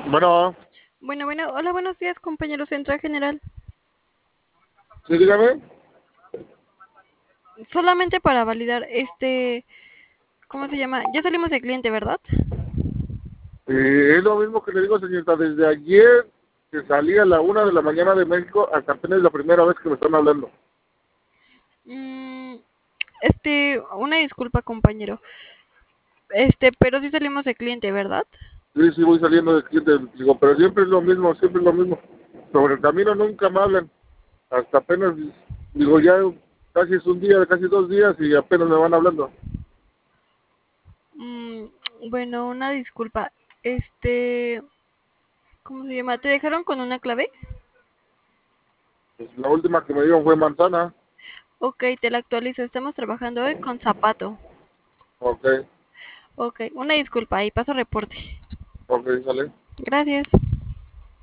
Bueno, Bueno, hola, buenos días, compañero Central General. sí, dígame. Solamente para validar, ¿cómo se llama? Ya salimos de cliente, ¿verdad? Es lo mismo que le digo, señorita, desde ayer que salí a la 1 de la mañana de México, hasta apenas la primera vez que me están hablando. Mm, una disculpa, compañero. Pero sí salimos de cliente, ¿verdad? Sí, sí, voy saliendo de cliente, digo, pero siempre es lo mismo, siempre es lo mismo. Sobre el camino nunca me hablan, hasta apenas, digo, ya casi es un día, casi 2 días y apenas me van hablando. Mm, bueno, una disculpa. Este, ¿Cómo se llama? ¿Te dejaron con una clave? Pues la última que me dieron fue manzana. Ok, te la actualizo. Estamos trabajando hoy con zapato. Ok, Ok, una disculpa, ahí paso reporte. ok, sale. Gracias.